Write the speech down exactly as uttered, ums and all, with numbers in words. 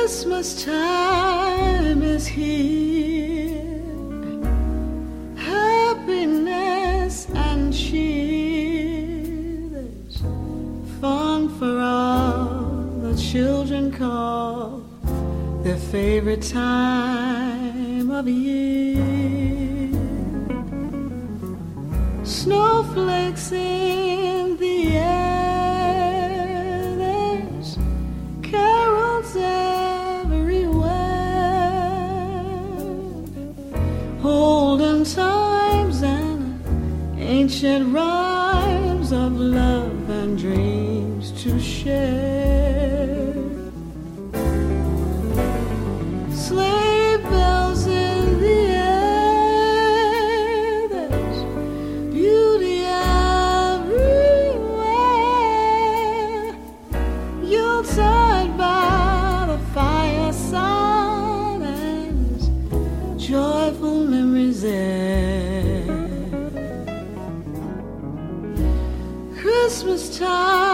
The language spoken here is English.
Christmas time is here, happiness and cheer. There's fun for all the children call their favorite time of year. Snowflakes in the air, there's carols everywhere, olden times and ancient rhymes of love and dreams to share. Sleigh bells in the air, there's beauty everywhere. Yuletide by the fireside, and there's joyful memories there. Christmas time